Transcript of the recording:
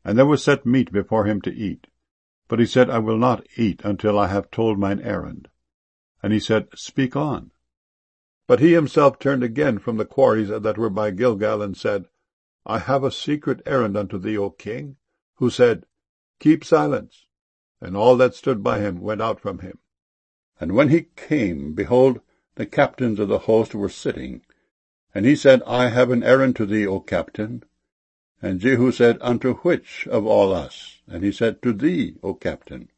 And there was set meat before him to eat. But he said, I will not eat until I have told mine errand. And he said, Speak on. But he himself turned again from the quarries that were by Gilgal, and said, I have a secret errand unto thee, O king. Who said, Keep silence. And all that stood by him went out from him. And when he came, behold, the captains of the host were sitting. And he said, I have an errand to thee, O captain. And Jehu said, Unto which of all us? And he said, To thee, O captain.